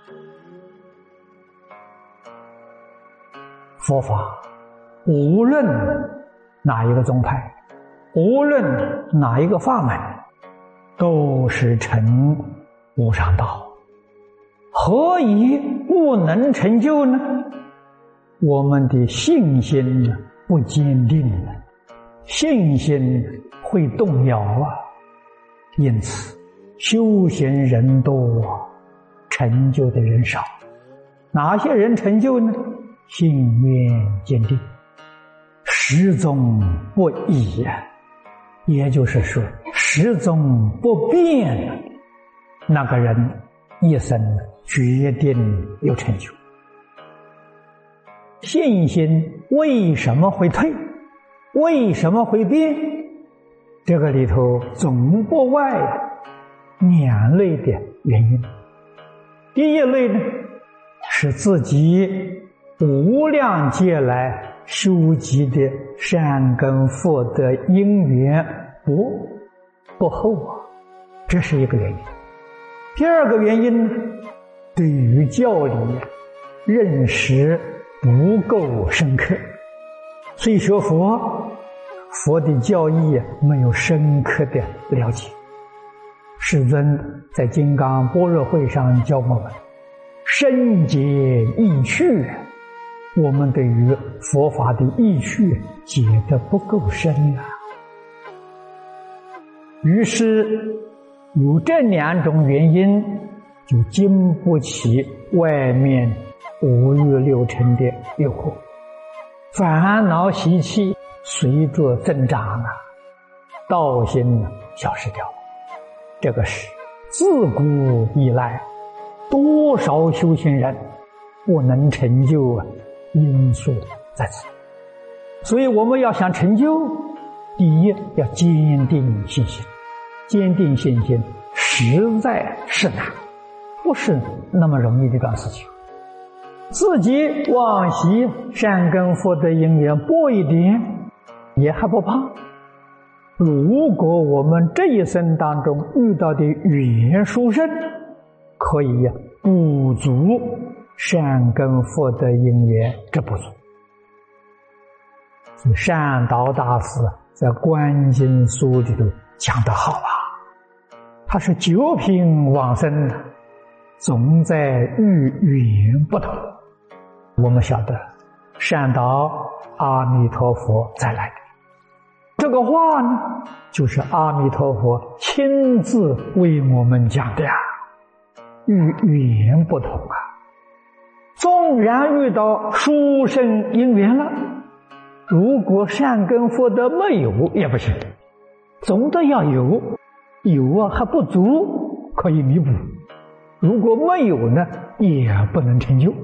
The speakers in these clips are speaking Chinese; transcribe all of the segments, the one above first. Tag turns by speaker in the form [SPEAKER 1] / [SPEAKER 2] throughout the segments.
[SPEAKER 1] 佛法无论哪一个宗派，无论哪一个法门，都是成无上道。何以不能成就呢？我们的信心不坚定，信心会动摇啊。因此修行人多，成就的人少。哪些人成就呢？信愿坚定，始终不移啊，也就是说始终不变，那个人一生决定有成就。信心为什么会退？为什么会变？这个里头总不外两类的原因。第一类呢，是自己无量劫来修集的善根福德因缘不厚啊，这是一个原因。第二个原因呢，对于教理认识不够深刻，所以学佛的教义没有深刻的了解。世尊在金刚般若会上教我们深解意趣，我们对于佛法的意趣解得不够深啊。于是有这两种原因，就经不起外面五欲六尘的诱惑，烦恼习气随着增长啊，道心消失掉。这个是自古以来多少修行人不能成就啊，因素在此。所以我们要想成就，第一要坚定信心。坚定信心实在是难，不是那么容易的一桩事情。自己往昔善根福德因缘薄一点也还不怕。如果我们这一生当中遇到的缘殊胜，可以补足善根福德因缘之不足。善导大师在观经书里头讲得好啊，他是九品往生，总在遇缘不同。我们晓得善导阿弥陀佛再来的，这个话呢，就是阿弥陀佛亲自为我们讲的呀。遇缘不同啊，纵然遇到殊胜因缘了，如果善根福德没有也不行，总得要有，有还不足可以弥补，如果没有呢，也不能成就。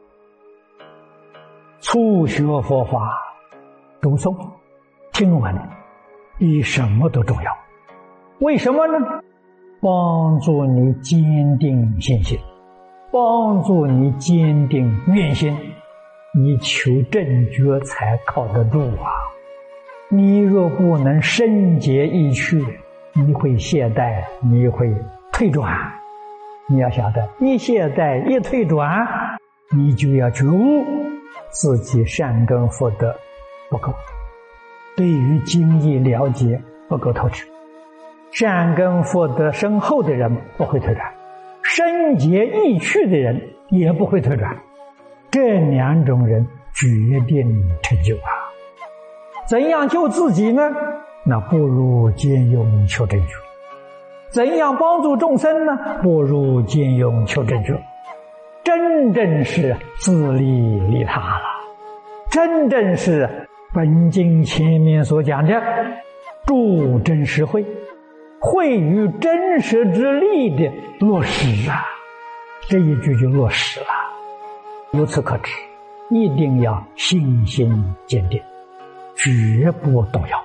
[SPEAKER 1] 初学佛法，读诵听闻比什么都重要。为什么呢？帮助你坚定信心，帮助你坚定愿心，你求正觉才靠得住啊。你若不能深解意趣，你会懈怠，你会退转。你要晓得，一懈怠一退转，你就要觉悟自己善根福德不够，对于经义了解不够透彻。善根福德深厚的人不会退转，深解意趣的人也不会退转，这两种人决定成就啊。怎样救自己呢？那不如兼用求正觉。怎样帮助众生呢？不如兼用求正觉。真正是自利利他了，真正是本经前面所讲的助真实惠，惠于真实之力的落实啊。这一句就落实了。由此可知，一定要信心坚定，绝不动摇。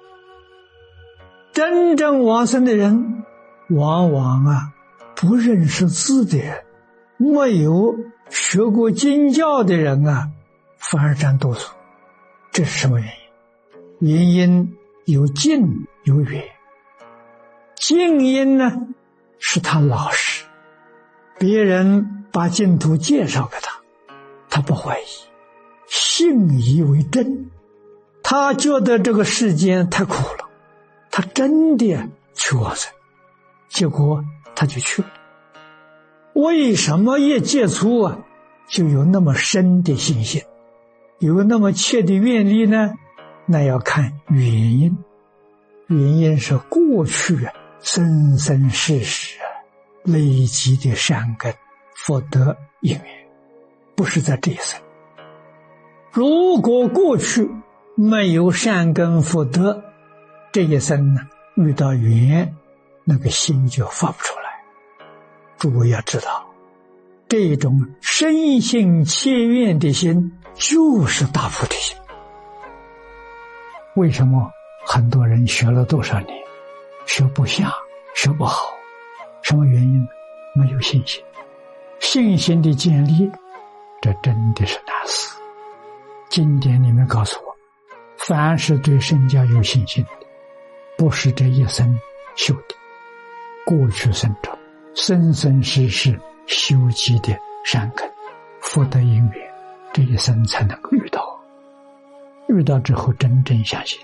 [SPEAKER 1] 真正往生的人往往不认识字的人，没有学过经教的人反而占多数。这是什么原因？原因有近有远。近因呢，是他老实，别人把净土介绍给他，他不怀疑，信以为真。他觉得这个世间太苦了，他真的去往生，结果他就去了。为什么一接触啊，就有那么深的信心，有那么切的愿力呢？那要看原因。原因是过去生生世世累积的善根福德因缘，不是在这一生。如果过去没有善根福德，这一生呢，遇到缘，那个心就发不出来。诸位要知道，这种深信切愿的心就是大菩提心。为什么很多人学了多少年，学不下，学不好？什么原因呢？没有信心。信心的建立，这真的是难事。经典里面告诉我，凡是对圣教有信心的，不是这一生修的，过去生中生生世世修积的善根福德因缘，这一生才能够遇到。遇到之后真正相信，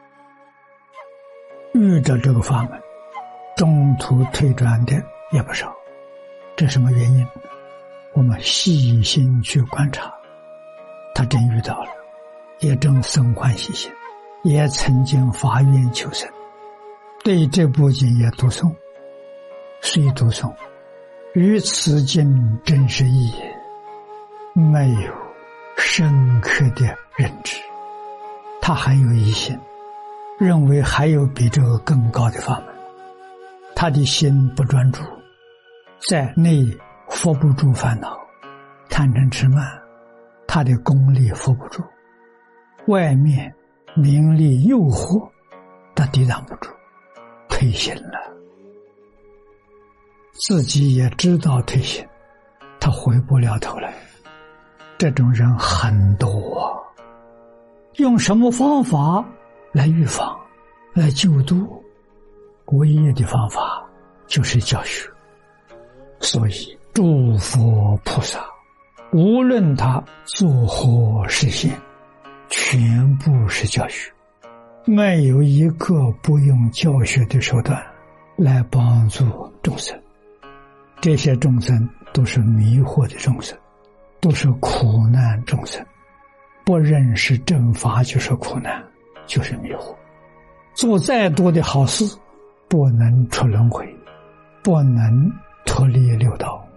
[SPEAKER 1] 遇到这个法门，中途退转的也不少。这什么原因？我们细心去观察，他真遇到了，也正生欢喜心，也曾经发愿求生，对这部经也读诵。虽读诵，与此经真实意义没有深刻的认知，他还有疑心，认为还有比这个更高的法门。他的心不专注，在内伏不住烦恼，贪嗔痴慢，他的功力伏不住，外面名利诱惑他抵挡不住，退心了。自己也知道退心，他回不了头来。这种人很多，用什么方法来预防，来救度？唯一的方法就是教学。所以诸佛菩萨无论他作何实现，全部是教学，没有一个不用教学的手段来帮助众生。这些众生都是迷惑的众生，都是苦难众生，不认识正法就是苦难，就是迷惑。做再多的好事，不能出轮回，不能脱离六道。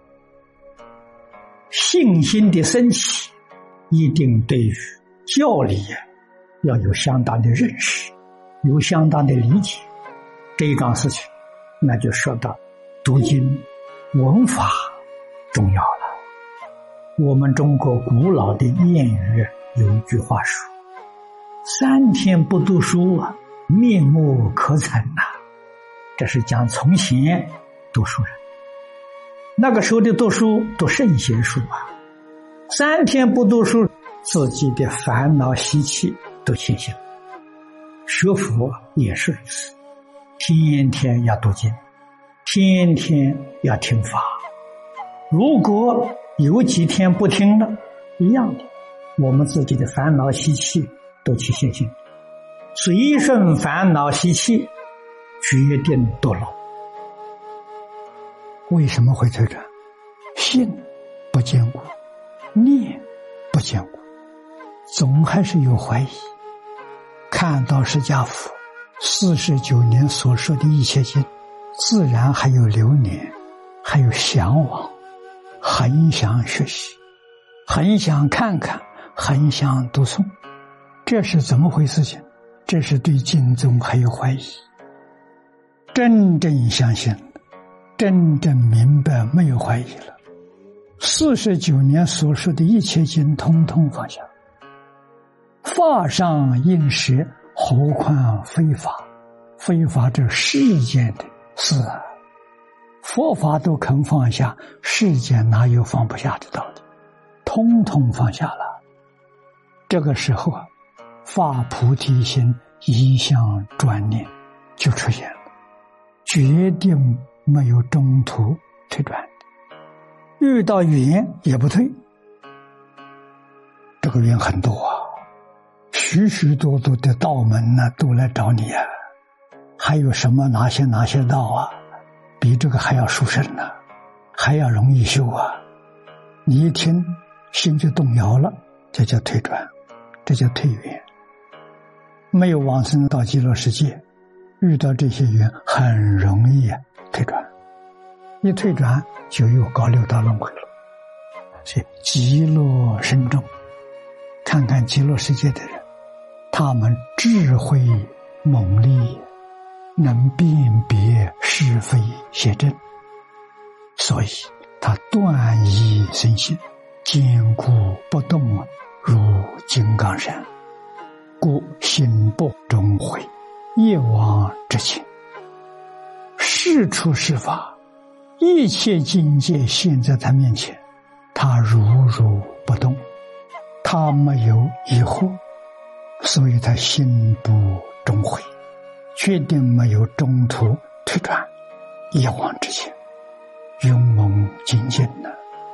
[SPEAKER 1] 信心的升起，一定对于教理要有相当的认识，有相当的理解。这一桩事情，那就说到读经闻法重要了。我们中国古老的谚语有一句话说：“3天不读书啊，面目可憎呐。”这是讲从前读书人，那个时候的读书读圣贤书啊，3天不读书，自己的烦恼习气都清醒。学佛也是如此，天天要读经，天天要听法。如果有几天不听了，一样的，我们自己的烦恼习气都去现行，随顺烦恼习气，决定堕落。为什么会退转？信不坚固，念不坚固，总还是有怀疑。看到释迦佛49年所说的一切经，自然还有留念，还有向往，很想学习，很想看看，很想读诵。这是怎么回事情？这是对经宗还有怀疑。真正相信，真正明白，没有怀疑了。49年所说的一切经通通放下。法上应舍，何况非法？非法这世间的事啊，佛法都肯放下，世间哪有放不下的道理？通通放下了。这个时候啊，发菩提心，一向专念就出现了，决定没有中途退转。 遇到缘也不退。这个缘很多啊，许许多多的道门都来找你啊。还有什么哪些道啊，比这个还要殊胜呢，还要容易修啊。你一听心就动摇了，这叫退转，这叫退缘。没有往生到极乐世界，遇到这些缘很容易退转，一退转就又搞六道轮回了。所以极乐深重，看看极乐世界的人，他们智慧猛烈，能辨别是非邪正，所以他断疑生信，坚固不动，如金刚山，故心不终悔，业往之情。是处是法，一切境界现在他面前，他如如不动，他没有疑惑，所以他心不终悔，确定没有中途退转，业往之前，勇猛精进呢。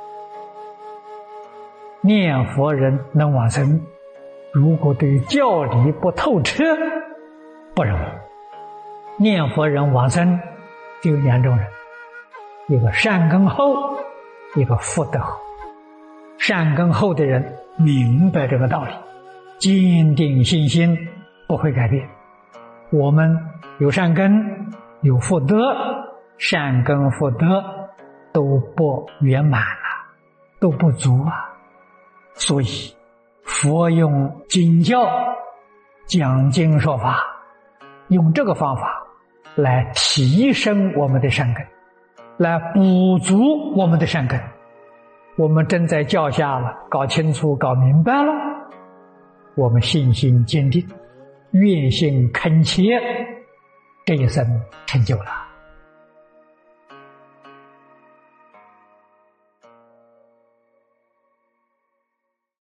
[SPEAKER 1] 念佛人能往生，如果对教理不透彻，不容易。念佛人往生就有两种人，一个善根厚，一个福德厚。善根厚的人明白这个道理，坚定信心，不会改变。我们有善根有福德，善根福德都不圆满了，都不足啊。所以佛用经教讲经说法，用这个方法来提升我们的善根，来补足我们的善根。我们正在教下了，搞清楚搞明白了，我们信心坚定，愿心恳切，这一生成就了。